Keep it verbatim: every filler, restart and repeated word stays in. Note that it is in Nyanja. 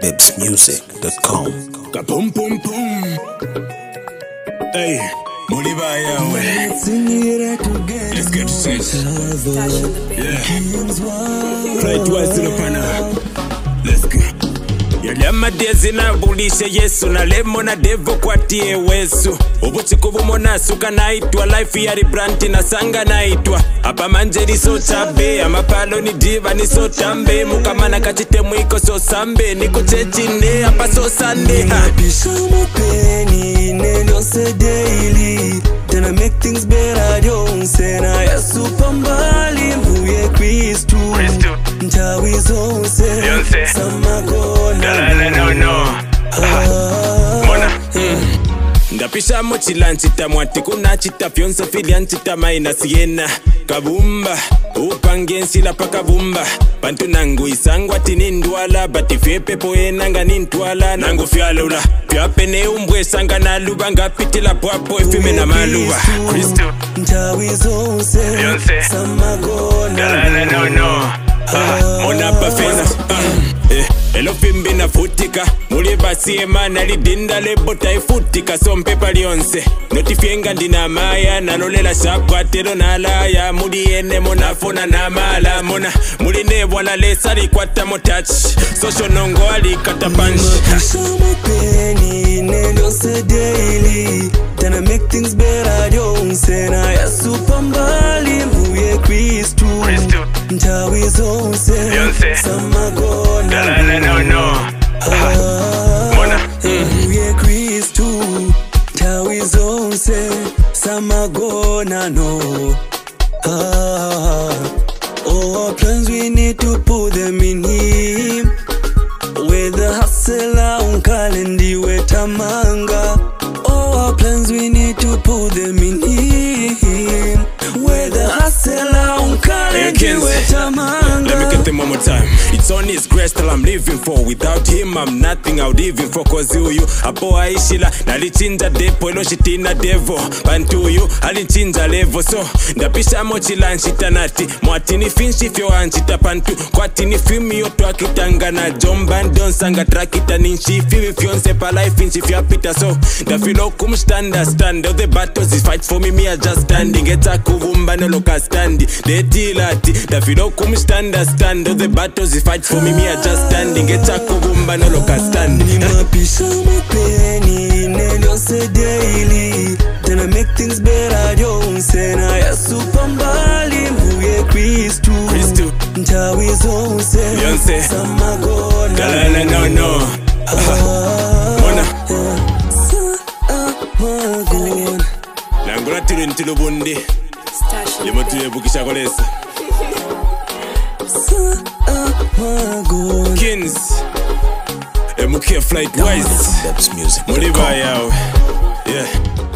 debs music dot com. Kaboom boom boom. Hey, Moliba yawe. Let's get to sex. Yeah. Try twice to the panel. Let's go. Yalama dezi na bulishe Yesu na lemo na devo kwa tie wesu. Ubuchi kuvumona suka naitwa life ya ribranti na sanga naitwa. Hapa manjeri so chabe ama palo ni diva ni so tambe. Mukamana kachite mwiko so sambe. Niko chechine hapa so sande. Napisha mupeni neno se daily. Then I make things better jonse na Yesu pambali mbuye Kristu. Ntawi zonse Samagona No, no. Mona. Ndapisha mochila nchita mwati kuna chita fyonso filia nchita maina siena kabumba upangensi la pakabumba bantu nangu isangwa tinindwala bati fepe poenanga nintwala nangu fyalula fyapene umbwe sanga na luba ngapitila pwapo ifime na maluba Kristo Ntawi zonse Samagona No, no. Mona pa fence. Elo fimbi na futika Muli basi emana lidinda lebo taifutika Sompepa lionse Notifienga ndina maya Nalolela shakwa tero nalaya Muli ene mona fona na mala Mona muli nebo la lesa likwata motach Sosho nongo alikata punch Napisha mupeni neno se daily. Then I make things better jonse na Yesu pambali mbuye Kristu. Ntawi zonse Samagona No, no. Mona. Mbuye Kristu. Ntawi zonse Samagona no. Ah, oh, our plans we need to put them in Him. With the hustler unkalendi wetamanga. Oh, our plans we need to put them in Him. With the hustler unkalendi wetamanga. Let me get them one more time. It's on His grace till I'm living for. Without Him I'm nothing I would even for. Cause huyu apo aishila nalichinja depo ilo shitina devo bantu huyu alichinja levo. So ndapisha mochila nchitanati mwatini finshi fyo anchita pantu kwatini fimi yoto akitanga na jomban don sanga trakita ninshi fiwi fyonse pa life inchi fyapita. So ndafilo kumstanda stand of the battles is fight for me me I just standing eta kuvumba no loka standi detilati ndafilo kumstanda stand of the battles is fight for me me I just standing eta kuvumba no loka standi. Napisha mupeni neno se daily. Then I make things better jonse na Yesu pambali mbuye Kristu. Kristu. Ntawi zonse Yonse. Samagona No, no. Mona. Samagona Nangula tilu ntilo bundi Limo tuye bukisha kolesa Samagona Kins M K Flight Wise debs music dot com. Moliba yawe. Yeah.